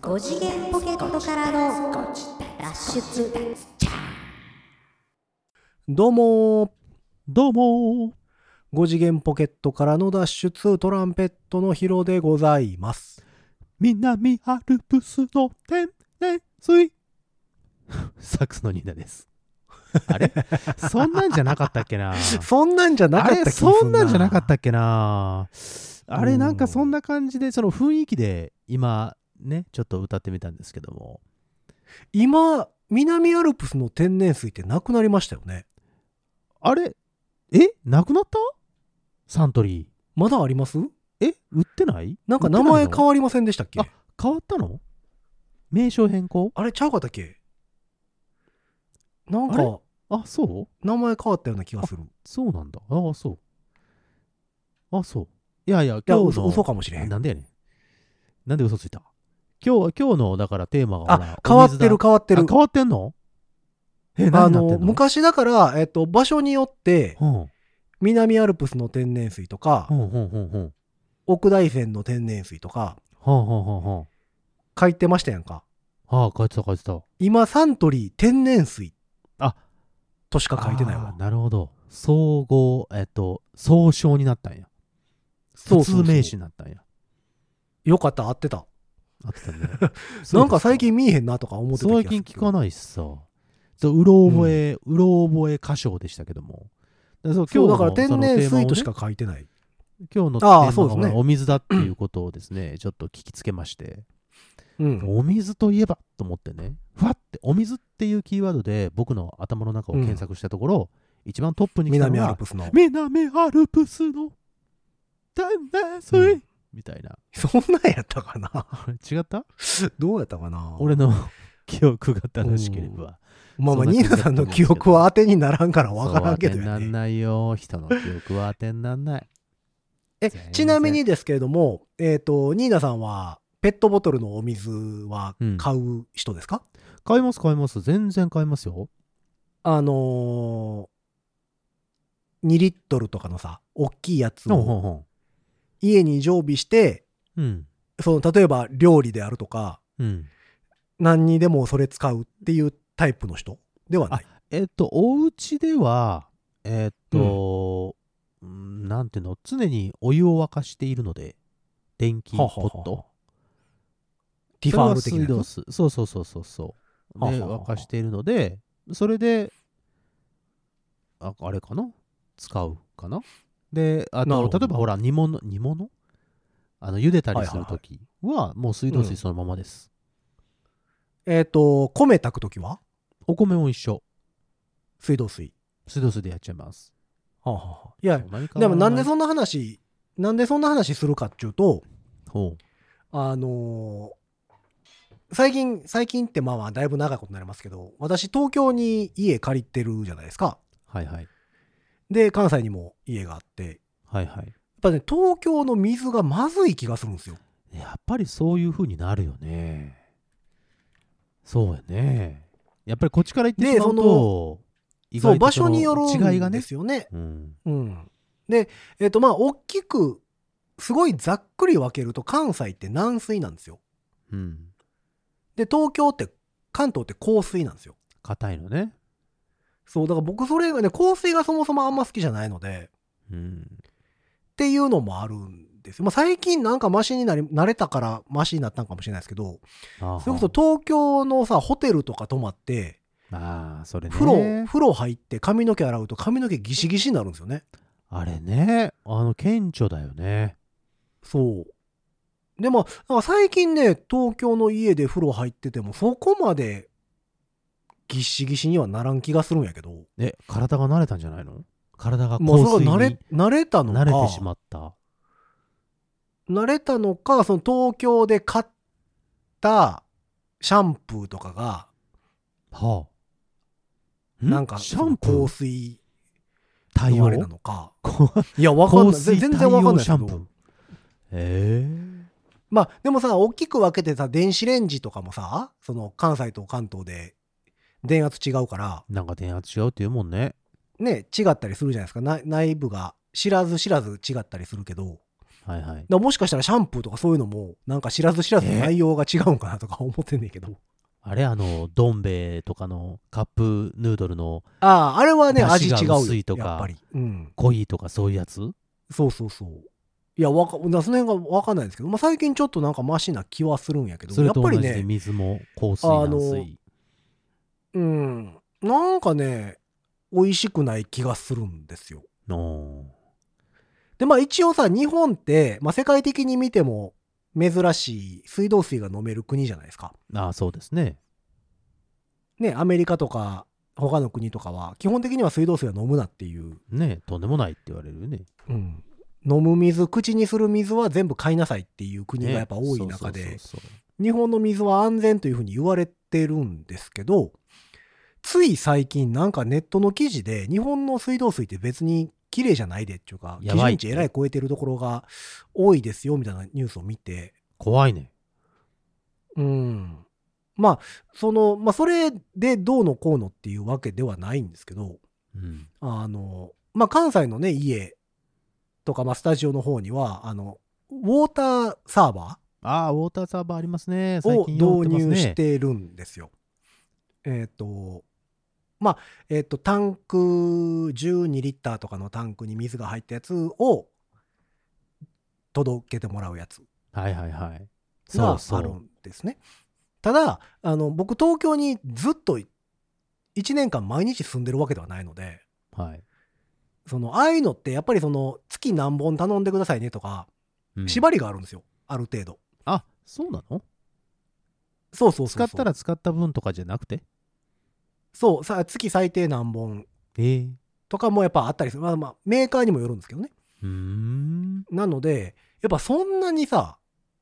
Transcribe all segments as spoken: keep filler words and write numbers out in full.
ご次元ポケットからの脱出。 どうもーどうもーご次元ポケットからの脱出、トランペットのヒロでございます。 南アルプスの天然水サックスのニーナです。あれそんなんじゃなかったっけなそんなんじゃなかった気がするな。 あれそんなんじゃなかったっけなあれなんかそんな感じで、その雰囲気で今ねちょっと歌ってみたんですけども、 今南アルプスの天然水ってなくなりましたよね。 あれえなくなった？サントリーまだあります？ え売ってない？ なんか名前変わりませんでしたっけ？ あ変わったの？名称変更？ あれちゃうかったっけ？なんかあそう名前変わったような気がする。 そうなんだ。ああそうあそういやいやいや今日の嘘嘘かもしれへん。 なんでやねんなんで嘘ついた？今日は今日のだからテーマがほらあ変わってる変わってる。 あ変わってんの？えあの何になってんの？ 昔だから、えっと、場所によってうん南アルプスの天然水とか、 ほんほんほんほん奥大山の天然水とかはあはあはあは書いてましたやんか。 あはあ書いてた書いてた。 今サントリー天然水あとしか書いてないわあー。なるほど。総合えっと総称になったんや。 そうそうそう普通名詞になったんや。 よかった、合ってた。 あってたねなんか最近見えへんなとか思ってた気がする。 最近聞かないしさ。そううろ覚え、うろ覚え歌唱でしたけども。だそうそう今日のだから天然そのテーマをね水としか書いてない。 今日のテああーそうですねマがお水だっていうことをですね、ちょっと聞きつけまして、 うん。 お水といえばと思ってね、ふわってお水っていうキーワードで僕の頭の中を検索したところ、一番トップに来たのが南アルプスの。 南アルプスの天然水、 うんみたいな。 そんなんやったかな違ったどうやったかな俺の記憶が正しければ。 まあまあ、 そんなニーナさんの記憶は当てにならんからわからんけどやそう当てになんね。 ないよ。人の記憶は当てになんない。 え、 全然ちなみにですけれども、えっと、ニーナさんはペットボトルのお水は買う人ですか？ 買います買います。全然買いますよ。 あのー、にリットルとかのさ、大きいやつをほんほんほん家に常備して、 うん。 その例えば料理であるとか、 うん。 何にでもそれ使うっていうタイプの人ではない。 えっと、お家では、えっと、うんなんていうの、常にお湯を沸かしているので、電気ポット。 ティファール的なやつ。 それは水道水。そうそうそうそうそう。で、 はははは沸かしているので、それで、ああれかな使うかなで、あと、 なるほど例えばほら、煮物、煮物あの、茹でたりするときは、もう水道うん水そのままです。 えっと、米炊くときはお米も一緒。 水道水。 水道水でやっちゃいます。 はあはあはあいや、 そう何かでもなんでそんな話、なんでそんな話するかっていうと、 ほあのー最近、最近ってまあまあだいぶ長いことになりますけど、私東京に家借りてるじゃないですか。 う。はいはい。 で、関西にも家があって、 はいはい。 やっぱね、東京の水がまずい気がするんですよ。 やっぱりそういう風になるよね。そうやね。やっぱりこっちから行ってしまうと、意そう、 外とその場所による違いがねんで。すよね。 うん。 うん。で、えっとまあ、大きく、すごいざっくり分けると関西って軟水なんですよ。 うん。 で、東京って、関東って硬水なんですよ。 硬いのね。 そう、だから僕それがね、硬水がそもそもあんま好きじゃないので、 うん。 っていうのもあるんですよ。まあ、最近なんかマシになり、慣れたからマシになったんかもしれないですけど、 あそれこそ東京のさ、ホテルとか泊まって、 ああ、それね。 風呂、風呂入って髪の毛洗うと髪の毛ギシギシになるんですよね。 あれね。あの、顕著だよね。 そう。でも、なんか最近ね、東京の家で風呂入ってても、そこまでギシギシにはならん気がするんやけど、 え、体が慣れたんじゃないの？体がもう香水にそれが慣れ、慣れたのか、 慣れてしまった。 慣れたのか、その東京で買ったシャンプーとかが、 はあ。 なんか、 シャンプー香水対応のあれなのか。 こいや、わかんない。 香水全然わかんないですけ対応シャンプーど。 ええまあ、でもさ、大きく分けてさ、電子レンジとかもさ、その関西と関東で電圧違うから、 なんか電圧違うって言うもんね。 ね、違ったりするじゃないですか。な内部が知らず知らず違ったりするけど、 はいはい。 だからもしかしたらシャンプーとかそういうのもなんか知らず知らずの内容が違うんかなとか思ってんねんけど、 あれあの、どん兵衛とかのカップヌードルのあああれはね出味違う汁が薄よいとかやっぱり、うん、 濃いとかそういうやつ？ そうそうそう。いやわかだからその辺が分かんないんですけど、まあ、最近ちょっとなんかマシな気はするんやけど、 それと同じでやっぱりね、 水も硬水軟水。 うんなんかね美味しくない気がするんですよ。 のでまあ一応さ日本って、まあ、世界的に見ても珍しい水道水が飲める国じゃないですか。 ああ、そうですね。 ね、アメリカとか他の国とかは基本的には水道水は飲むなっていう、 ねとんでもないって言われるよね。 うん、飲む水口にする水は全部買いなさいっていう国がねやっぱ多い中そうで、 そうそうそう日本の水は安全というふうに言われてるんですけど、つい最近なんかネットの記事で日本の水道水って別に綺麗じゃないでっていうか基やばいって準値えらい超えてるところが多いですよみたいなニュースを見て、 怖いね。 うんまあそのまあそれでどうのこうのっていうわけではないんですけど、 うん。 あのまあ関西のね家とか、まあ、スタジオの方にはあのウォーターサーバああ、ウォーターサーバーありますね。 ーを最近よく売って導ますね。 入してるんですよ。えっ、とまあえっ、とタンクじゅうにリッターとかのタンクに水が入ったやつを届けてもらうやつはいはいはい。そがうそあるんう。 ですね。ただあの僕東京にずっといちねんかん毎日住んでるわけではないので、 はい。 そのああいうのってやっぱりその月何本頼んでくださいねとかうん縛りがあるんですよ、ある程度。 あ、そうなの？ そうそうそうそう。 使ったら使った分とかじゃなくて？ そうさ月最低何本ええとかもやっぱあったりする。まあまあメーカーにもよるんですけどね。 うーん。 なのでやっぱそんなにさ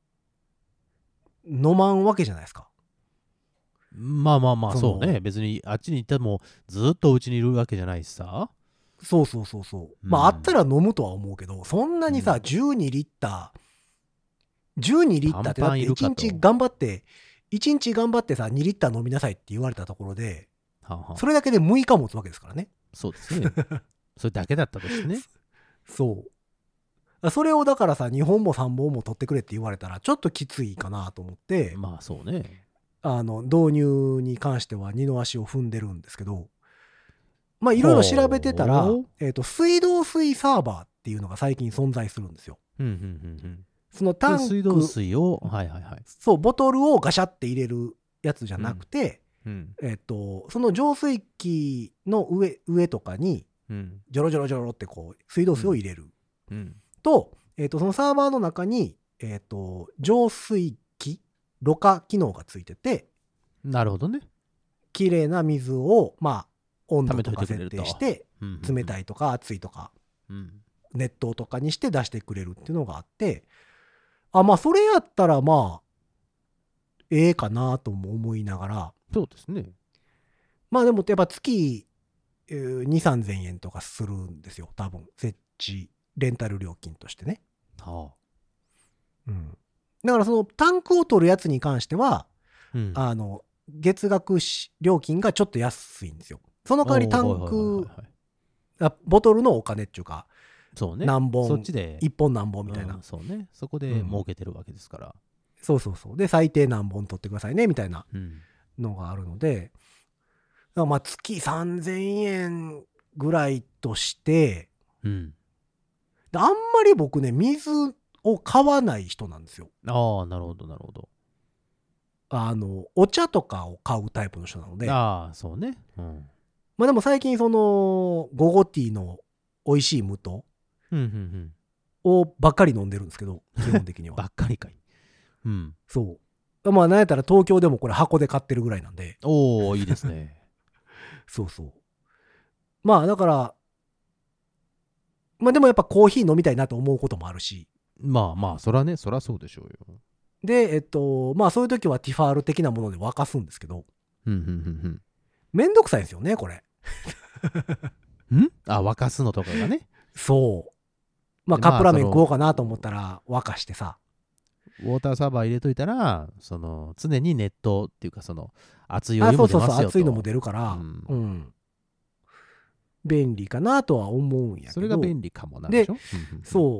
飲まんわけじゃないですか。 まあまあまあ、 そのそうね。別にあっちに行ってもずっとうちにいるわけじゃないしさ。 そうそうそうそう。 うんまああったら飲むとは思うけど、そんなにさ、 うんじゅうにリッターじゅうにリッターってだって1 パンパンいるかと日頑張っていちにち頑張ってさにリッター飲みなさいって言われたところで、 はあはあそれだけでむいか持つわけですからね。 そうですね。それだけだったとしてね。 そうそれをだからさにほんもさんぼんも取ってくれって言われたらちょっときついかなと思って、 まあそうね。 あの導入に関しては二の足を踏んでるんですけど、まあいろいろ調べてたらほう、 えーと水道水サーバーっていうのが最近存在するんですよ。 うんうんうんうん。 そのタンクで水道水を、はいはいはい。 そうボトルをガシャって入れるやつじゃなくて、 うんえっとその浄水器の上上とかにうんジョロジョロジョロってこう水道水を入れる、 うんと、えっとそのサーバーの中に、えっと浄水器ろ過機能がついてて、 なるほどね。 綺麗な水をまあ温度とか設溜めといてくれると定して冷たい。 いとか熱いとかうん熱湯とかにして出してくれるっていうのがあって、あまあそれやったらまあええかなとも思いながら、 そうですね。 まあでもやっぱ月えーに、さんぜんえんとかするんですよ多分設置レンタル料金としてね。 はあ。 うん、だからそのタンクを取るやつに関しては、 うんあの月額し料金がちょっと安いんですよ。その代わりタンおーはいはいクはいはいあボトルのお金っていうかそうね。 何本そっちで。 いっぽん何本みたいな、 うんそうね。そこでうん儲けてるわけですから。 そうそうそうで最低何本取ってくださいねみたいなうん。 のがあるので、だからまあ月さんぜんえんぐらいとしてうん。 であんまり僕ね水を買わない人なんですよ。 ああ、なるほどなるほど。 あのお茶とかを買うタイプの人なので、 ああ、そうね。うん。 まあでも最近そのゴゴティーの美味しい無糖うんうんうん。 をばっかり飲んでるんですけど基本的にばはっかりかい。うん。 そうまあなんやったら東京でもこれ箱で買ってるぐらいなんで、 おおいいですね。 そうそうまあだからまあでもやっぱコーヒー飲みたいなと思うこともあるし、 まあまあ、そらね、そらそうでしょうよ。 でえっとまあそういう時はティファール的なもので沸かすんですけど、 うんうんめんどくさいんですよねこれ。 うんうん。んあ、沸かすのとかがね。 そうまあでまあカップラーメンその食おうかなと思ったら沸かしてさ、 ウォーターサーバー入れといたら、その常に熱湯っていうか、その熱いお湯あそうそうも出ますよと。 そう熱いのも出るから、 うんうん便利かなとは思うんやけど、 それが便利かもなんでしょ。うんうんうんそう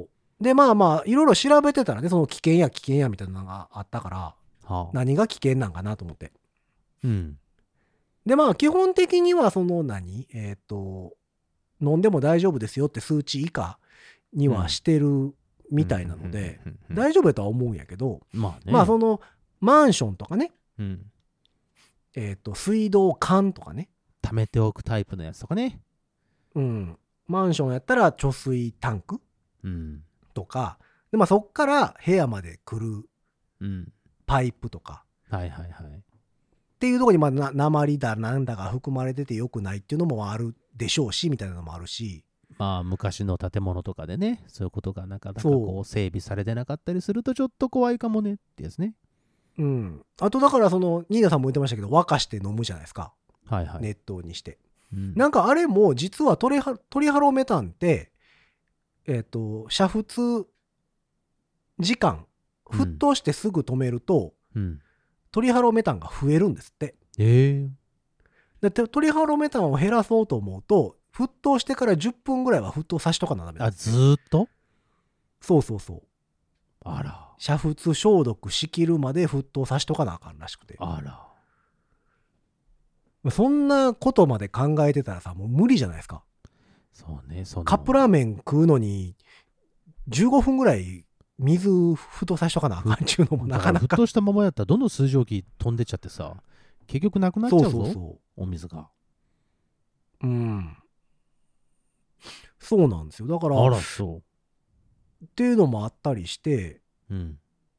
でまあまあいろいろ調べてたらね、その危険や危険やみたいなのがあったから、 はあ、 何が危険なんかなと思って。 うん。 でまあ基本的にはその何えっ、と飲んでも大丈夫ですよって数値以下にはしてるみたいなので、 うんうんうんうん、 大丈夫だとは思うんやけど、 まあね。 まあそのマンションとかね、 うん。 えっ、と水道管とかね、 溜めておくタイプのやつとかね。 うん、マンションやったら貯水タンクうん。 とか、でまあそっから部屋まで来るうん。 パイプとかはいはいはい。 っていうところにまあな鉛だなんだが含まれてて良くないっていうのもあるでしょうしみたいなのもあるし、 まあ昔の建物とかでね、そういうことがなかなかそうこう整備されてなかったりするとちょっと怖いかもねってやつね。 うん、あとだからそのニーナさんも言ってましたけど沸かして飲むじゃないですか、 はいはい。 熱湯にして。 うん、 なんかあれも実はトリハトリハロメタンってえっ、と煮沸時間沸騰してすぐ止めると、 うん。 トリハロメタンが増えるんですって。 ええでトリハロメタンを減らそうと思うと沸騰してからじゅっぷんぐらいは沸騰さしとかなダメなんあ、 ですずーっとそうそうそう。 あら。 煮沸消毒しきるまで沸騰さしとかなあかんらしくて。 あら。 そんなことまで考えてたらさ、もう無理じゃないですか。 そうね、そのカップラーメン食うのにじゅうごふんぐらい水沸騰さしとかなあかんっちゅうのもなかなか。 だから沸騰したままやったらどんどん水蒸気飛んでっちゃってさ、結局なくなっちゃうぞ、 そうそうそお水が。 う。うん。そうなんですよ。だから、 あら、 っそていうのもあったりして、 う。うん。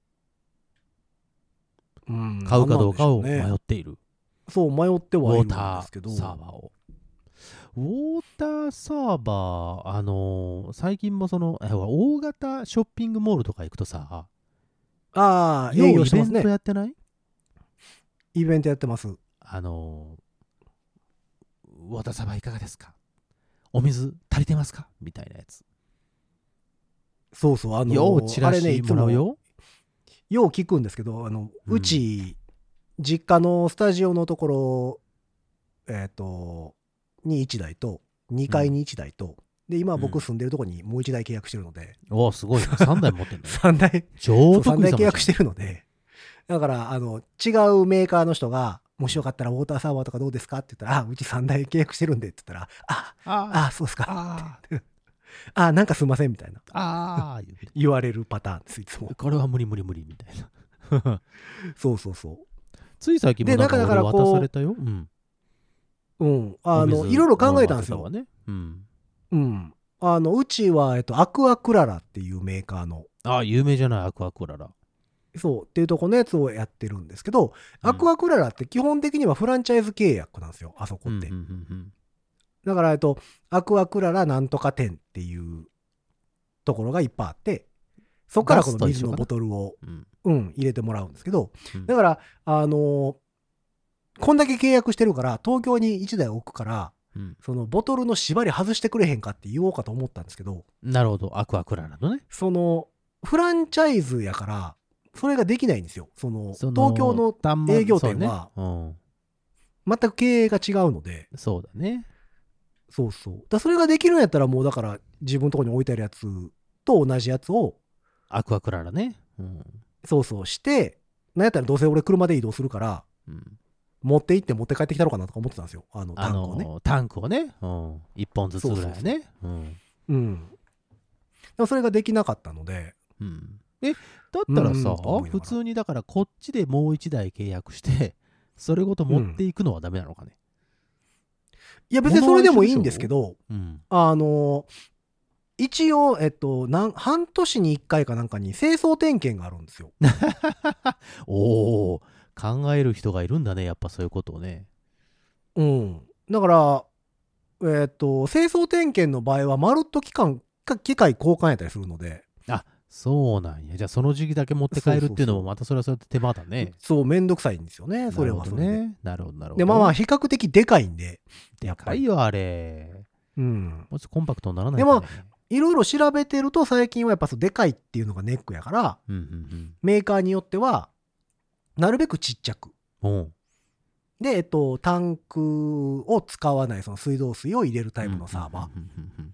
うん、 買うかどうかをなんなんでしょうね迷っている。 そう、迷ってはいるんでウォータすけど。 ーサーバーを。ウォーターサーバー、あのー最近もその、えほら大型ショッピングモールとか行くとさ、 ああ、 よう営業してイベントますね。 やってない？ イベントやってます。 あのー、ウォーターサーバーいかがですか？お水足りてますか？みたいなやつ。 そうそう、あのようチラあれね、 シいつももらうよ。 よう聞くんですけど、あの、 うんうち、実家のスタジオのところ、えっ、と、にいちだいと、にかいにいちだいと、で、今僕住んでるところにもういちだい契約してるので、 おお、すごいね。さんだい持ってんのよ。 さんだい、 超さんだい得意様じゃん契約してるので、だから、あの、違うメーカーの人が、もしよかったらウォーターサーバーとかどうですかって言ったら、あ、うちさんだい契約してるんでって言ったら、あ、 ああ、そうですか。 ああ、なんかすいませんみたいなああ言って言われるパターンです、いつも。 これは無理無理無理みたいな。 そうそうそつい最近もなんかでなんかだ俺からこう渡されたよ。うん。 う。うん。あの、 お水いろいろ考えたんですよ。 飲ませたわね。うん。 うん。あの、うちは、えっと、アクアクララっていうメーカーの、 ああ、有名じゃない、アクアクララ。 そう、っていうとこのやつをやってるんですけど、 うんアクアクララって基本的にはフランチャイズ契約なんですよ、あそこって。 うんうんうんだから、えっと、アクアクララなんとか店っていうところがいっぱいあって、そこからこの水のボトルを、 うんうん、入れてもらうんですけど、 うんだから、あのーこんだけ契約してるから、東京にいちだい置くから、 うんそのボトルの縛り外してくれへんかって言おうかと思ったんですけど、 なるほど、アクアクララのね。 その、フランチャイズやから、それができないんですよ。その、 その東京の端末営業店はそうね全く経営が違うので、 うん、そうだね。 そうそう。だからそれができるんやったらもうだから自分のところに置いてあるやつと同じやつを、 アクアクララね。うんそうそうして、なんやったらどうせ俺車で移動するから、 うん持って行って持って帰ってきたのかなとか思ってたんですよ。あの、タあンクをね。 のタンクをね、うん、いっぽんずつぐらいね。うんうん。でもそれができなかったので、 うんえ、だったらさ、 うんと思いながら普通にだからこっちでもういちだい契約して、それごと持っていくのはダメなのかね。 いや別にそれでもいいんですけど、 うん。 あの、一応、えっと、なん半年にいっかいかなんかに清掃点検があるんですよ。 おお、考える人がいるんだね、やっぱそういうことをね。 うん。だから、えっと、清掃点検の場合は、まるっと期間、か機械交換やったりするので、 あ、そうなんや。じゃあその時期だけ持って帰るっていうのもまたそれはそれで手間だね。 そう、めんどくさいんですよね、それはそれで。 ね。なるほど、なるほど。 で、まあまあ、比較的でかいんで、 でやっぱり。 かいよ、あれ。 うん。 もうちょっとコンパクトにならないでもかね。 いろいろ調べてると、最近はやっぱそうでかいっていうのがネックやから、 うんうんメーカーによっては、なるべくちっちゃく。 うん。おうで、えっと、タンクを使わない、その水道水を入れるタイプのサーバー。 うんうんうんうん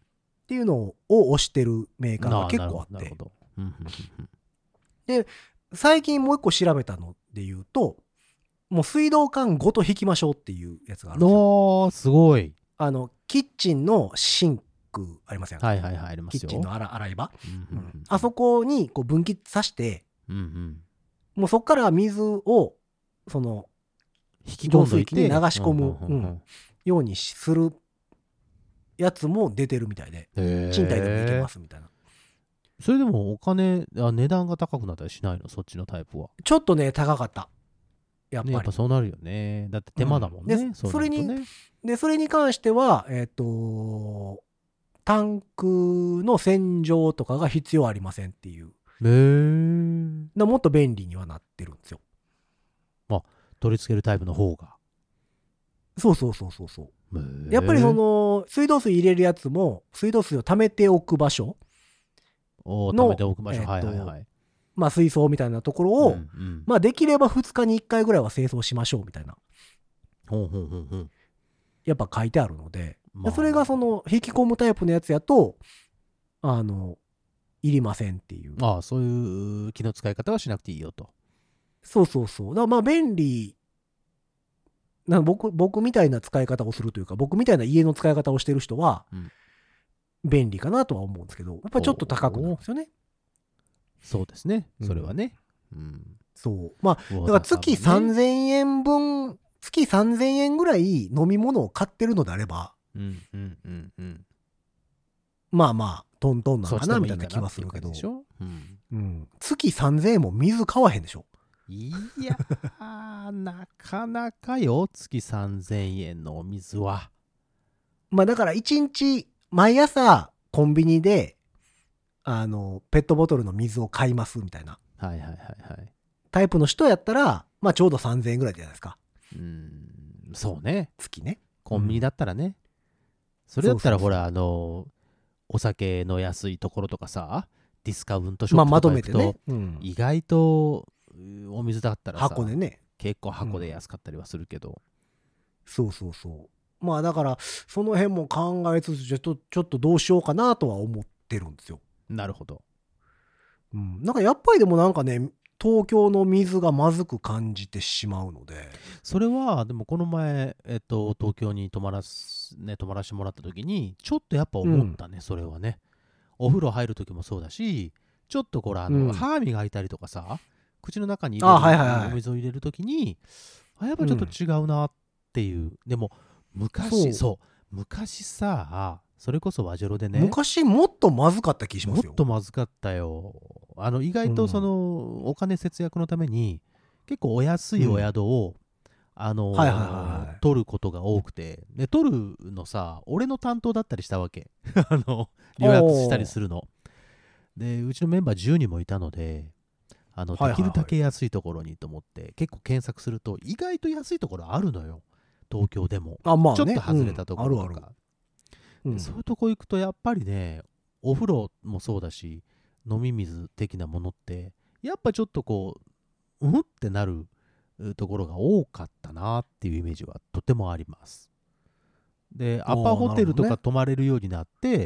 っていうのを推してるメーカーが結構あって、 なるほど。うんうんうん最近もう一個調べたので言うと、もう水道管ごと引きましょうっていうやつがあるんですよ。 おー、すごい。 あのキッチンのシンクありますよね。 はいはいはい、ありますよ。 キッチンの洗洗い場、 うんうんうんあそこにこう分岐させて、 うんうんもうそこから水をその引き込んどいて浄水器に流し込むうんうんうんうんようにするやつも出てるみたいで、 へー賃貸でもいけますみたいな。 それでもお金あ値段が高くなったりしないの、そっちのタイプは。 ちょっとね高かったやっぱり。 ね、やっぱそうなるよね。だって手間だもんね。 うんでそうなるとね。 でそれに関してはえっ、とタンクの洗浄とかが必要ありませんっていう、 へーなもっと便利にはなってるんですよ。 取り付けるタイプの方が。 そうそうそうそうそうへーやっぱりその水道水入れるやつも水道水を溜めておく場所、のおー貯めておく場所、 えっとはいはいはい。 まあ水槽みたいなところを、 うんうんまあできればふつかにいっかいぐらいは清掃しましょうみたいなほうほうほうほう。 やっぱ書いてあるので、 まあそれがその引き込むタイプのやつやとあのいりませんっていう。 ああ、そういう気の使い方はしなくていいよと。 そうそうそう。だからまあ便利な僕僕みたいな使い方をするというか、僕みたいな家の使い方をしてる人はうん便利かなとは思うんですけど、やっぱりちょっと高くなるんですよね。 そうですね。 うんそれはね。うん。 そう。まあだだから月さんぜんえんぶん、月さんぜんえんぐらい飲み物を買ってるのであれば、 うんうんうんうん。 まあまあトントンなのかそっちでもいいなみたいな気かなっていうはするけど、 感じでしょ。うん。 うん、月さんぜんえんも水買わへんでしょ。 いやー、なかなかよ、月さんぜんえんのお水は。 まあだからいちにち毎朝コンビニであのペットボトルの水を買いますみたいなはいはいはいはい。 タイプの人やったら、まあちょうどさんぜんえんぐらいじゃないですか。 うーん、そうね。 月ね。 コンビニだったらね。それだったらそうそうそうほら、あの、お酒の安いところとかさ、ディスカウントショまあまップとか行くと、 とめてね。うん意外とうお水だったらさ、 箱でね。 結構箱で安かったりはするけど、 そうそうそう。まあだからその辺も考えつつちょっとちょっとどうしようかなとは思ってるんですよ。 なるほど。 うん、なんかやっぱりでもなんかね東京の水がまずく感じてしまうので。 それはでもこの前、えっと、東京に泊まらす、ね、泊まらせてもらった時にちょっとやっぱ思ったね、それはね。お風呂入る時もそうだし、ちょっとこれあの、 うん歯磨いたりとかさ、口の中に入あれる、 はいはいはいお水を入れる時にあやっぱちょっと違うなっていう、でも昔そうそう昔さ、それこそ和ジェロでね、 昔もっとまずかった気しますよ。 もっとまずかったよ。あの意外とその、お金節約のために結構お安いお宿を、あのーはいはいはいはい取ることが多くて、で取るのさ俺の担当だったりしたわけあの予約したりするので、うちのメンバーじゅうにんもいたので、あのはいはいはいできるだけ安いところにと思って結構検索すると意外と安いところあるのよ、東京でも。 あまあね、 ちょっと外れたところとか、 うんあるあるうんそういうとこ行くとやっぱりね、お風呂もそうだし飲み水的なものってやっぱちょっとこううんってなるうところが多かったなっていうイメージはとてもあります。でアパホテルとかなるほどね泊まれるようになって、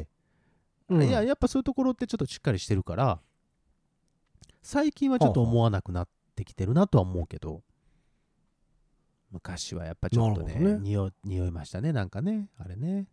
うんいややっぱそういうところってちょっとしっかりしてるから最近はちょっと思わなくなってきてるなとは思うけど、昔はやっぱちょっとねなるほどね匂匂いましたね、なんかねあれね。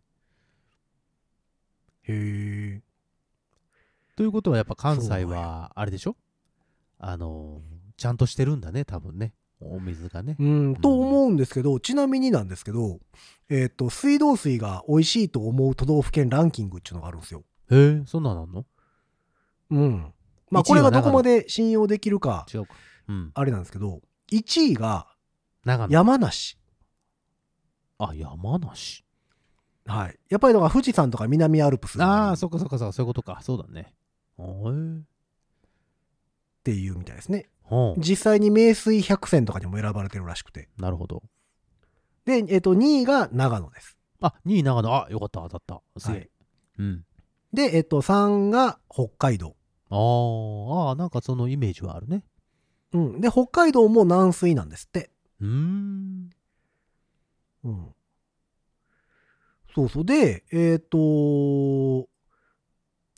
へえ。 ということはやっぱ関西そうなんはあれでしょ、あのちゃんとしてるんだね多分ね、お水がね。 うん、と思うんですけど、ちなみになんですけど、えっ、と、水道水が美味しいと思う都道府県ランキングっていうのがあるんですよ。 へえ、そんなんなんの？ うん。まあ、 いちいはこれがどこまで信用できるか、 違うか。うん。 あれなんですけど、いちいが長野。 山梨。 あ、山梨。 はい。やっぱりだから富士山とか南アルプスああ、 っそっかそっかそっか、そういうことか。そうだね。へえ。 ていうみたいですね。 ほう。 実際に名水百選とかにも選ばれてるらしくて。 なるほど。 で、えっ、と、にいが長野です。 あ、にい長野。あ、よかった、当たった。すげえ。 はいうん。 で、えっ、と、さんが北海道。 あーあー、なんかそのイメージはあるね。 うん。で、北海道も軟水なんですって。 うーん。 うん。そうそう。で、えっ、と、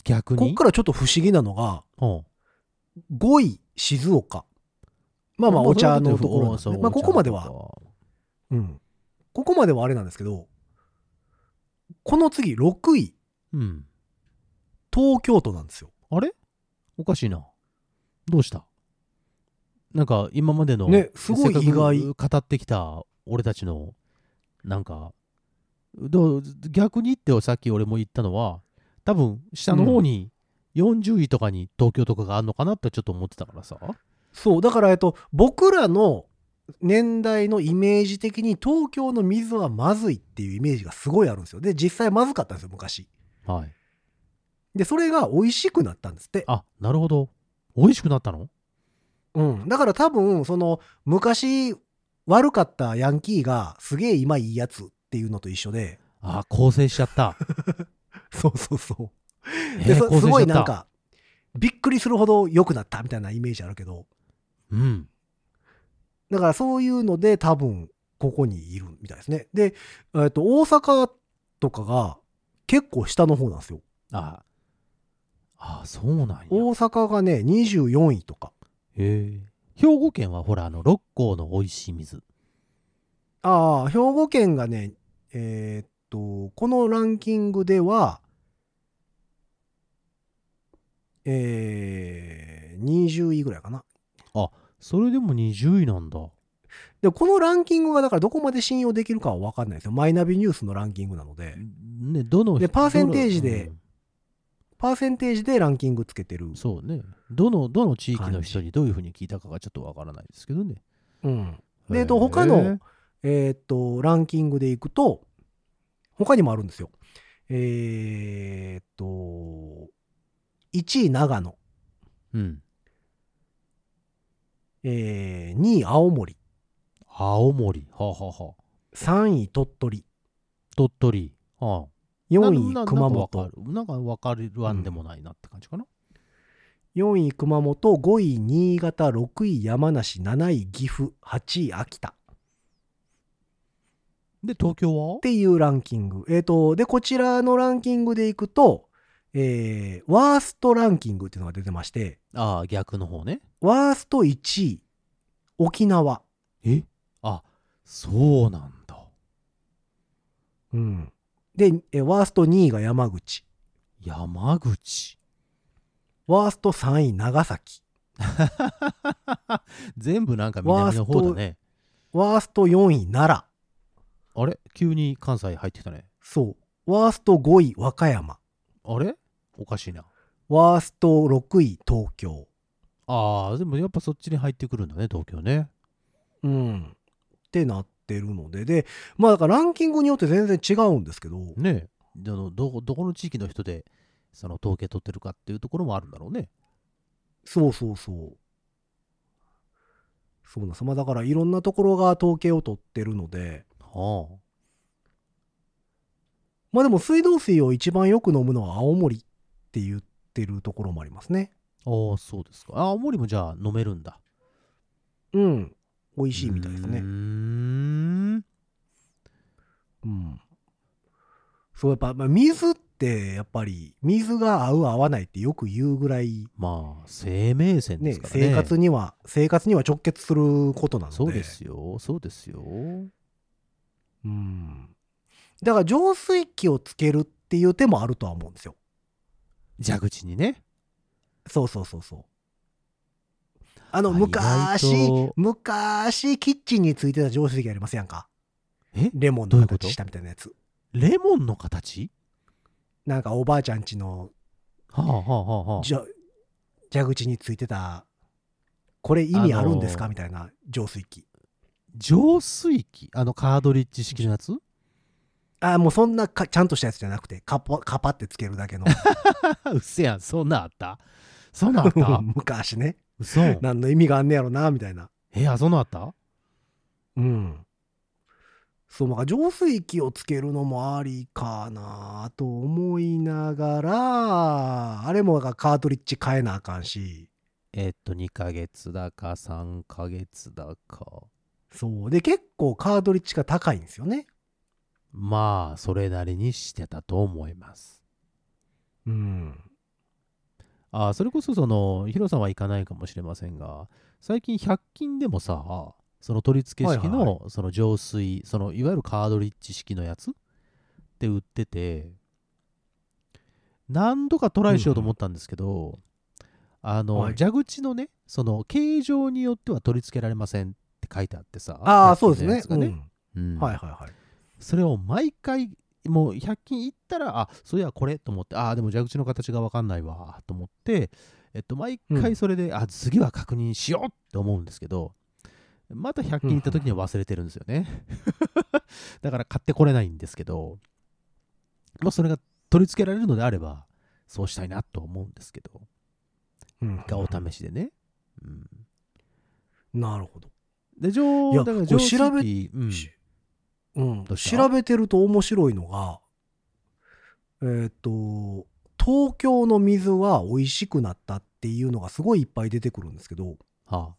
逆にこっからちょっと不思議なのが、 うんごい静岡。まあまあお茶のところなんですね。まあここまでは、うん。ここまではあれなんですけど、この次ろくい、 うん東京都なんですよ。 あれおかしいな。どうした？なんか今までのねすごい意外せっかく語ってきた俺たちのなんかどう逆に言ってさっき俺も言ったのは多分下の方によんじゅういとかに東京とかがあるのかなってちょっと思ってたからさ。 そう、だからえっと、僕らの年代のイメージ的に東京の水はまずいっていうイメージがすごいあるんですよ。で、実際まずかったんですよ、昔。 はい。 で、それが美味しくなったんですって。 あ、なるほど。美味しくなったの？ うん。だから多分、その、昔悪かったヤンキーがすげえ今いいやつっていうのと一緒で。 あ、構成しちゃった。 そうそうそう。 えで、 ー、 そす構成しちゃった。 ごいなんか、びっくりするほど良くなったみたいなイメージあるけど。 うん。 だからそういうので多分、ここにいるみたいですね。で、えっと、大阪とかが結構下の方なんですよ。 ああ、そうなんや。 大阪がね、にじゅうよんいとか。 へえ。兵庫県はほら、あの、六甲の美味しい水。 ああ、兵庫県がね、えーっと、このランキングでは、えー、にじゅういぐらいかな。 あ、それでもにじゅういなんだ。 で、このランキングがだからどこまで信用できるかは分かんないですよ。マイナビニュースのランキングなので。 ね、どので、パーセンテージで、 どのパーセンテージでランキングつけてるうん、。そうね。どの、どの地域の人にどういうふうに聞いたかがちょっとわからないですけどね。 うん。で、えっへーと、他の、えーっと、ランキングでいくと、他にもあるんですよ。えーっと、いちい長野、 うん。 えー、にい青森、 青森。はあ、はあはあ、 さんい鳥取、 鳥取。はあ。 よんいなな熊なんかわ本、 かる。なんかわかるわんでもないなって感じかな。 よんい熊本、ごい新潟、ろくい山梨、なない岐阜、はちい秋田っで、東京はていうランキング。えっと、で、こちらのランキングでいくと、えー、ワーストランキングっていうのが出てまして、 ああ、逆の方ね。 ワーストいちい、沖縄。 えあ、そうなんだ。 うん。で、えワーストにいが山口。 山口。 ワーストさんい長崎。 全部なんか南の方だね。 ワーストよんい奈良。 あれ急に関西入ってきたね。 そう。ワーストごい和歌山。 あれおかしいな。 ワーストろくい東京。 ああ、でもやっぱそっちに入ってくるんだね、東京ね。 うん。ってなってるので。で、まあだからランキングによって全然違うんですけど。 ねえ。あのどこ、どこの地域の人でその統計取ってるかっていうところもあるんだろうね。 そうそうそう。そうなんです。まあだからいろんなところが統計を取ってるので。 はあ。 まあでも水道水を一番よく飲むのは青森って言ってるところもありますね。 ああ、そうですか。あ、青森もじゃあ飲めるんだ。 うん。美味しいみたいですね。 うーん。 うん。そう、やっぱ、まあ、水ってやっぱり水が合う合わないってよく言うぐらい、 まあ、生命線でね、 すからね。 生活には、生活には直結することなので。 そうですよ。そうですよ。 うん。だから浄水器をつけるっていう手もあるとは思うんですよ。 蛇口にね。 そうそうそうそう。あの、 あ昔意外と、 昔、キッチンについてた浄水器ありますやんか。 えレモンどういうことの形したみたいなやつ。 レモンの形なんかおばあちゃん家のはあはあはあはあ。 じゃ蛇口についてた、これ意味あるんですか、 あのーみたいな浄水器。 浄水器あのカードリッジ式のやつあ、もうそんなかちゃんとしたやつじゃなくて、カパカパってつけるだけの。 うっせやん。そんなんあったそんなんあった昔ね。 嘘何の意味があんねやろな、みたいな。 え、あ、そんなんあったうん。そう、なんか浄水器をつけるのもありかなと思いながら、あれもなんかカートリッジ変えなあかんし。 えっと、にかげつだかさんかげつだか。 そう。で、結構カートリッジが高いんですよね。 まあ、それなりにしてたと思います。 うん。 あーそれこそそのヒロさんは行かないかもしれませんが、最近ひゃく均でもさ、その取り付け式はいはいのその浄水、そのいわゆるカードリッジ式のやつって売ってて、何度かトライしようと思ったんですけど、あの、 はい蛇口のね、その形状によっては取り付けられませんって書いてあってさ、 ああ、 ひゃそうですね。 く均のやつがね、 うんうんはいはいはい。 それを毎回もうひゃく均行ったら、あ、そういやこれと思って、あ、でも蛇口の形が分かんないわと思って、えっと、毎回それで、あ、次は確認しようって思うんですけど、またひゃく均行った時には忘れてるんですよね。だから買ってこれないんですけど、まあそれが取り付けられるのであれば、そうしたいなと思うんですけど、 うんがお試しでね。うん、 なるほど。 で、上、 いやだから浄水これ調べ器、うん、 しうん、 どうした調べてると面白いのが、えっ、と、東京の水は美味しくなったっていうのがすごいいっぱい出てくるんですけど、 は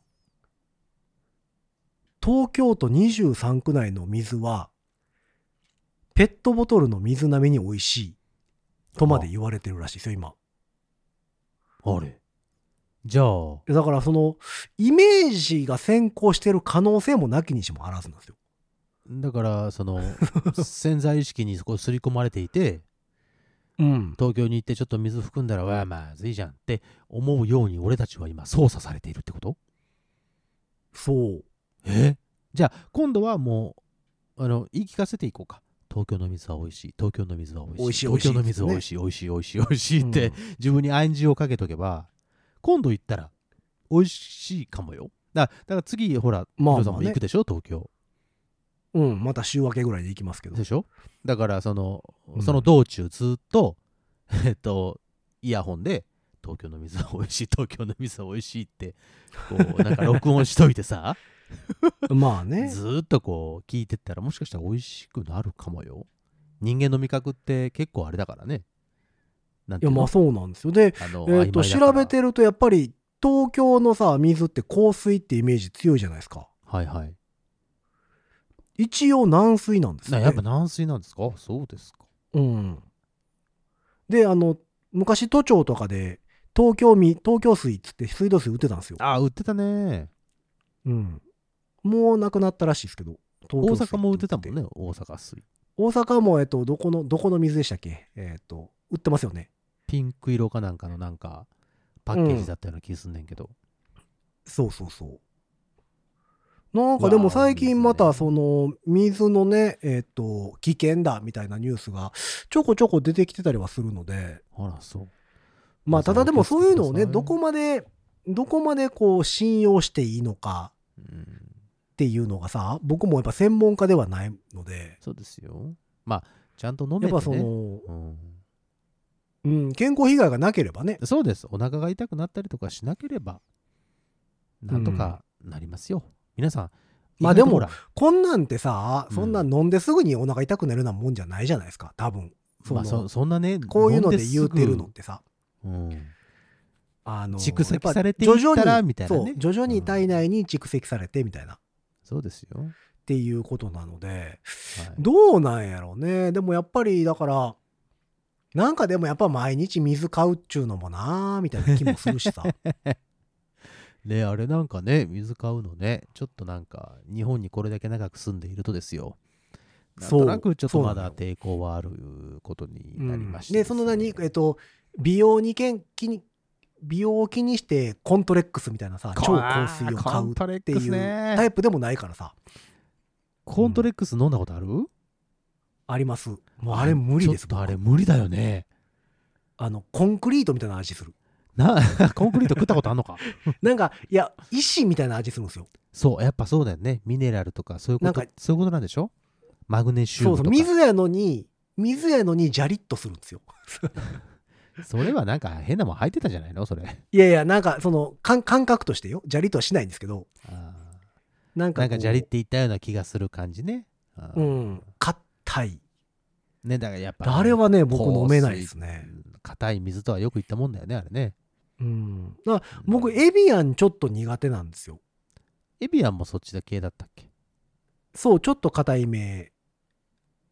東京都にじゅうさん区内の水は、ペットボトルの水並みに美味しいとまで言われてるらしいですよ、今。 あ、あれ。じゃあ、 だからその、イメージが先行してる可能性もなきにしもあらずなんですよ。 だからその潜在意識にそこ刷り込まれていて、 うん。 東京に行ってちょっと水含んだらわあまずいじゃんって思うように俺たちは今操作されているってこと？ そう。 えじゃあ今度はもうあの言い聞かせていこうか。東京の水は美味しい、東京の水は美味しい、 美味しい東京の水は美味しい、美味しい、美味しい、美味しいって、 うん自分に暗示をかけとけば、今度行ったら美味しいかもよ。だだから次ほら、 まあまあねヒロさんも行くでしょ、東京うん、また週明けぐらいで行きますけど。 でしょ。だからその、 うんその道中ずっとえっとイヤホンで東京の水は美味しい、東京の水は美味しいってこうなんか録音しといてさまあね。 ずーっとこう聞いてったらもしかしたら美味しくなるかもよ。人間の味覚って結構あれだからね。なんいや、 ていうの、 まあそうなんですよ。で、 あのえっと、 曖昧だから調べてるとやっぱり東京のさ、水って硬水ってイメージ強いじゃないですか。 はいはい。 一応軟水なんですよね。 なやっぱ軟水なんですか？そうですか。 うん。で、あの、昔都庁とかで東京み、東京水っつって水道水売ってたんですよ。 あ、売ってたね。 うん。もうなくなったらしいですけど。 大東京水阪も売ってたもんね。 ね、大阪水。 大阪も、えっと、どこの、どこの水でしたっけ？えっと、売ってますよね。 ピンク色かなんかのなんかパッケージだったような気すんねんけど。 そうそうそう。なんかでも最近またその水のね、えっと、危険だみたいなニュースがちょこちょこ出てきてたりはするので、 あら、そう。 まあただでもそういうのをね、 お気をつけくださいどこまで、どこまでこう信用していいのかうん、 っていうのがさ、僕もやっぱ専門家ではないので、 そうですよ。まあ、ちゃんと飲めてね。 やっぱその、 うん、 うん、健康被害がなければね、 そうです。お腹が痛くなったりとかしなければ、なんとかなりますよ。皆さん、 まあでも意外とほらこんなんてさ、 うんそんな飲んですぐにお腹痛くなるようなもんじゃないじゃないですか、多分。そのまあ、そそんなね、 こういうので飲ん言うてるのってさ、 すぐうん、 あの蓄積やっぱされていったら徐々にみたいなねそう徐々に体内に蓄積されてみたいな、っそうですよ。 ていうことなので、 はい、 どうなんやろうね。でもやっぱりだからなんかでもやっぱ毎日水買うっちゅうのもなーみたいな気もするしさね、あれなんかね、水買うのね、ちょっとなんか、日本にこれだけ長く住んでいるとですよ。なんとなくちょっとまだ抵抗はあることになりました、 うんでその何えっと美容にけん気に美容を気にしてコントレックスみたいなさ超香水を買うっていうタイプでもないからさ。 コントレックス飲んだことある？ あります。もうあれ無理です。 ちょっとあれ無理だよね。 あのコンクリートみたいな味する。 なコンクリート食ったことあんのかなんかいや石みたいな味するんですよ。 そうやっぱそうだよね。ミネラルとかそういうことなんかそういうことなんでしょ。マグネシウムとか。 そうそう水やのに水やのにジャリッとするんですよ。 それはなんか変なもん入ってたじゃないのそれ。 いやいやなんかその感感覚としてよ、ジャリッとはしないんですけど、 あなんかこうなんかジャリっていったような気がする感じね。あーうん硬い。 ね、だからやっぱあれはね僕飲めない香水ですね。 うん硬い水とはよく言ったもんだよねあれね。 うん。だから僕エビアンちょっと苦手なんですよ。 エビアンもそっちだ系だったっけ？ そうちょっと硬いめ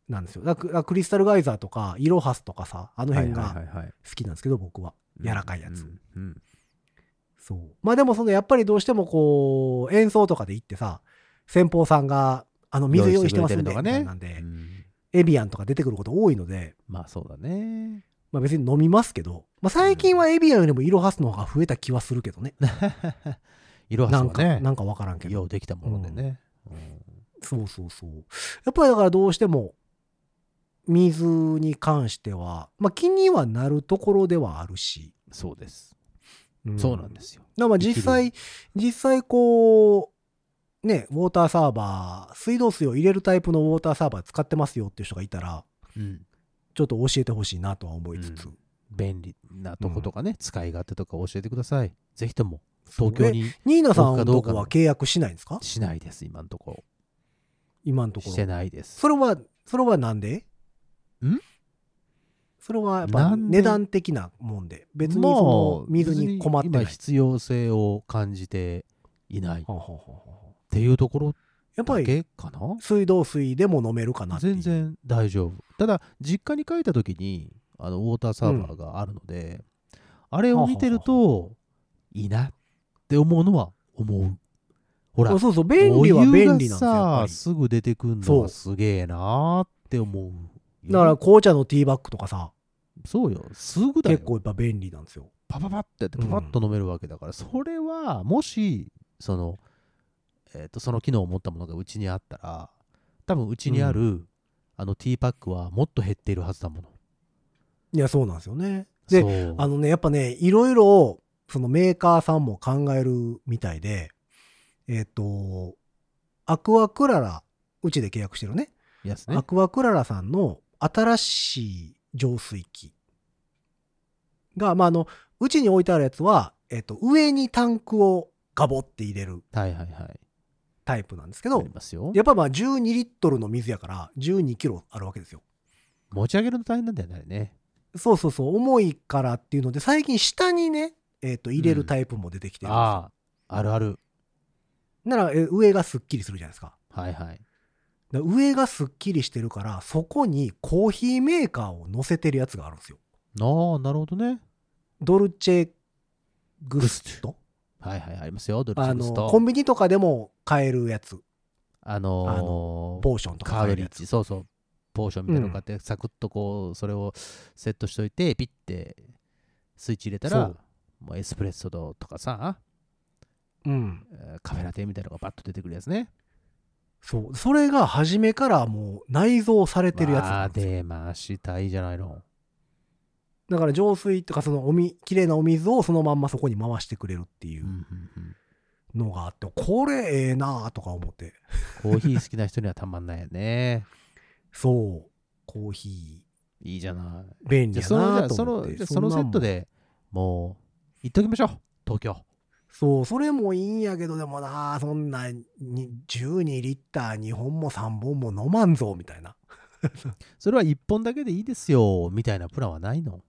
なんですよ。だからクリスタルガイザーとかイロハスとかさ、あの辺がはいはいはいはい好きなんですけど、僕は柔らかいやつ、 うんうんそうまあでもそのやっぱりどうしてもこう演奏とかで行ってさ、先方さんがあの水用意してますんでみたいなんで、 うん、 エビアンとか出てくること多いので、 まあそうだね。 まあ別に飲みますけど、まあ、最近はエビアンよりもイロハスの方が増えた気はするけどね。 色はなんかそうね。 なんかわからんけど、 ようできたものでね。うんそうそうそう。やっぱりだからどうしても水に関しては、まあ、気にはなるところではあるし、 そうです。 うんそうなんですよ。 だからまあ実際実際こうね、ウォーターサーバー、水道水を入れるタイプのウォーターサーバー使ってますよっていう人がいたら、 うん、 ちょっと教えてほしいなとは思いつつ、 うん便利なとことかね、使い勝手とか教えてください。ぜひとも東京にニーナさんのどうかどうかのとこは契約しないんですか？ しないです、今のところ。 今のところ。 してないです。 それはそれはなんで？ ん？ それはやっぱなんで値段的なもんで、別にその水に困ってない。 今必要性を感じていないっはあはあはあはあていうところだやっぱりけかな。 水道水でも飲めるかなっていう。 全然大丈夫。ただ実家に帰った時にあのウォーターサーバーがあるので、あれを見てるといいなって思うのは思う。ほら、 そうそう、便利は便利なんですよ、やっぱお湯がさり。 すぐ出てくるのはすげえなーって思うよ。 だから紅茶のティーバッグとかさ、 そうよ、すぐだよ。 結構やっぱ便利なんですよ。 パパパってやってパパッと飲めるわけだから、それはもしそのえー、とその機能を持ったものがうちにあったら、多分うちにある、うん、あのティーパックはもっと減っているはずだもの。 いや、そうなんですよね。で、 そうあのね、やっぱね、いろいろそのメーカーさんも考えるみたいで、えっ、ー、と、アクアクララ、うちで契約してるね。 やつね。 アクアクララさんの新しい浄水器が、まあ、あの、うちに置いてあるやつは、えっ、ー、と、上にタンクをガボって入れる。 はいはいはい。 タイプなんですけど、 ありますよ。 やっぱまあじゅうにリットルの水やからじゅうにキロあるわけですよ。 持ち上げるの大変なんだよね。 そうそうそう、重いからっていうので最近下にね、えー、と入れるタイプも出てきてるんですよ。 うん、ああ、あるある。 ならえ上がすっきりするじゃないですか。 はいはい。 だ上がすっきりしてるからそこにコーヒーメーカーを乗せてるやつがあるんですよ。 ああ、なるほどね。 ドルチェグスト。 はいはい、ありますよ。ドルチェグスト。 あのコンビニとかでも買えるやつ。 あのー、 あのポーションとかカードリッジ、そうそう、ポーションみたいなの買って、うん、サクッとこうそれをセットしといてピッてスイッチ入れたらもうエスプレッソとかさ、 うん、 カフェラテみたいなのがバッと出てくるやつね。 そう、それが初めからもう内蔵されてるやつなんですよ。 出ましたいいじゃないの。 だから浄水とかそのおみきれいなお水をそのまんまそこに回してくれるっていうのがあって、これええなとか思って。 コーヒー好きな人にはたまんないよね。 そう、コーヒーいいじゃない。 便利やなと思って。 じゃそのセットでもう行っときましょう、東京。 そう、それもいいんやけど、でもな、そんなにじゅうにリッターにほんもさんぼんも飲まんぞみたいな。 それはいっぽんだけでいいですよみたいなプランはないの？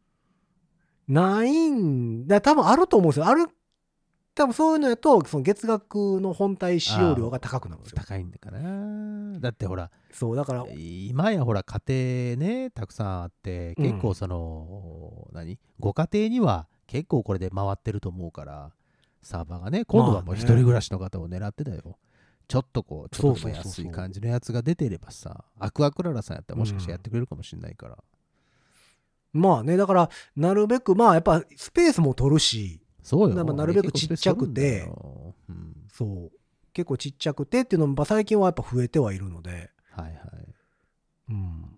ないんだ、多分あると思うんですよ。ある、多分そういうのやとその月額の本体使用量が高くなるんですよ。 高いんだかな。だってほら、 そうだから今やほら家庭ねたくさんあって結構その、うん、何ご家庭には結構これで回ってると思うから、サーバーがね今度はもう一人暮らしの方を狙ってたよ。まあね、ちょっとこうちょっと安い感じのやつが出てればさ、アクアクララさんやったらもしかしてやってくれるかもしれないから。 うん、まあね、だからなるべくまあやっぱスペースも取るし、 そうよ、 なるべくちっちゃくて、うん、そう結構ちっちゃくてっていうのも最近はやっぱ増えてはいるので、 はいはい、 うん、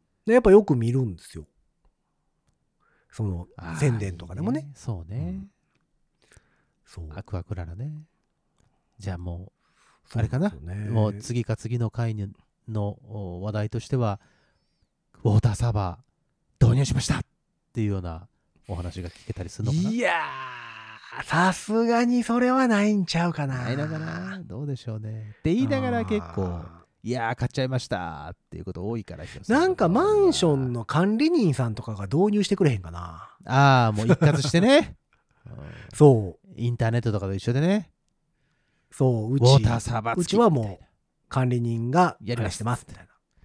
でやっぱよく見るんですよ。その宣伝とかでもね。 いいね、そうね、うん、そうアクアクララね。じゃあもうあれかな、ね、もう次か次の回の話題としてはウォーターサーバー導入しましたっていうようなお話が聞けたりするのかな。 いやーさすがにそれはないんちゃうかな。 ないのかな、どうでしょうねって言いながら結構いやー買っちゃいましたっていうこと多いから。 なんかマンションの管理人さんとかが導入してくれへんかな。 ああもう一括してね、 うん、そうインターネットとかと一緒でね。 そう、うちウォーターサーバーうちはもう管理人がやりしてますみたいな。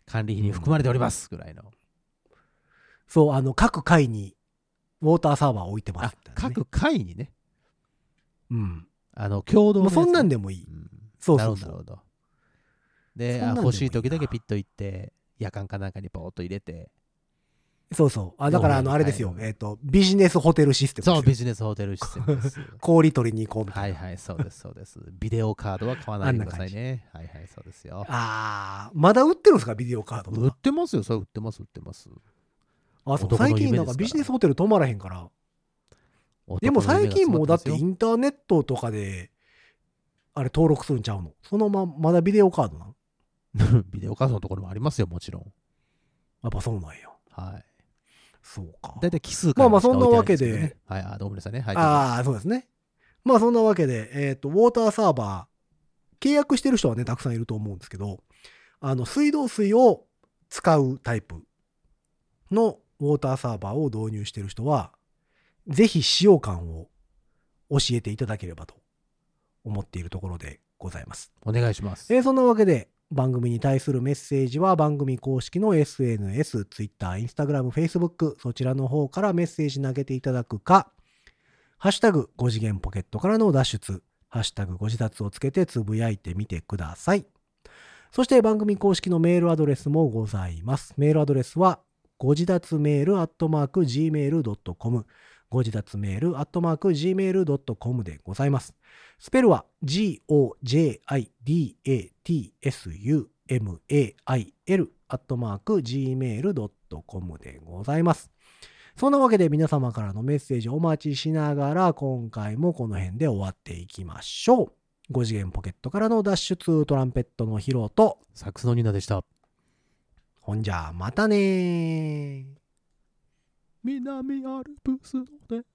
管理費に含まれておりますぐらいの。 そう、あの、各階にウォーターサーバー置いてまあ、 す、ね。 各階にね。 うん。 あの、共同のやつね。 もうそんなんでもいい。 うん、 そうそうそう。 なるほど。で、 そんなんでもいいなあ欲しい時だけピッと行って、夜間かなんかにポーっと入れて。 そうそう。あ、だから、あの、あれですよ。えっと、ビジネスホテルシステムですよ。 そう、ビジネスホテルシステムです。 氷取りに行こうみたな。 はいいはい、そうです、そうです。ビデオカードは買わないでくださいね。はいはい、そうですよ。 あー、まだ売ってるんですか、ビデオカードと売っか。 てますよ、それ売ってます、売ってます。 あ、そう。 男の最近夢ですからなんかビジネスホテル泊まらへんから。で男も最の夢が詰近もうだってまってますよインターネットとかで、あれ登録するんちゃうの？そのま、まだビデオカードなん？ ビデオカードのところもありますよ、もちろん。 やっぱそうなんや。 はい。 そうか。 だいたい奇数まあまあ回しか置いてないんすけどそんなわけね。はい、あ、どうも皆さんね。はい。 ああ、そうですね。まあそんなわけで、えっと、ウォーターサーバー、契約してる人はね、たくさんいると思うんですけど、あの、水道水を使うタイプのウォーターサーバーを導入してる人は、ぜひ使用感を教えていただければと思っているところでございます。 お願いします。 えーそんなわけで、番組に対するメッセージは番組公式の エスエヌエス、Twitter、Instagram、Facebook、そちらの方からメッセージ投げていただくか、ハッシュタグご次元ポケットからの脱出、ハッシュタグご自立をつけてつぶやいてみてください。そして番組公式のメールアドレスもございます。メールアドレスは、ご自立メールアットマーク ジーメールドットコム、ご自立メールアットマーク ジーメールドットコム でございます。スペルは ジーオージェーアイディーエーティーエスユーエムエーアイエル アットマーク ジーメールドットコム でございます。そんなわけで皆様からのメッセージお待ちしながら今回もこの辺で終わっていきましょう。ご次元ポケットからの脱出、トランペットのヒロと、 サックスのニナでした。 ほんじゃまたねー。 南アルプスのね